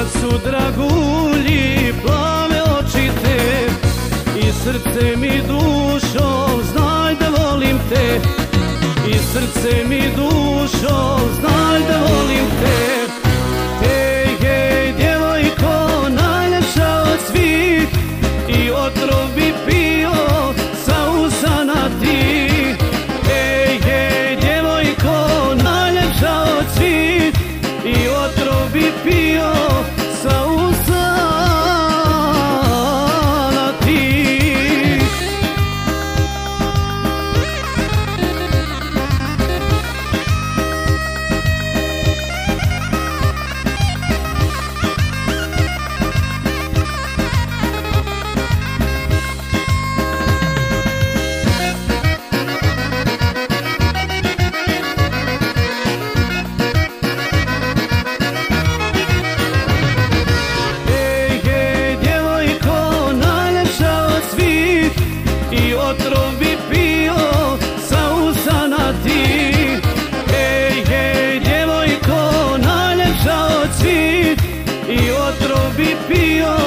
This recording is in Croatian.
kad su dragulji plave oči te i srce mi dušo znaj da volim te, i srce mi dušo znaj da volim te. Hej, hej, djevojko, najljepša od svih i otrov bi pio sa usana ti. Hej, hej, djevojko, najljepša od svih i otrov bi pio sa usana ti. I otrov bi pio sa usana ti. Hej, hej, djevojko, najljepša od svih i otrov bi pio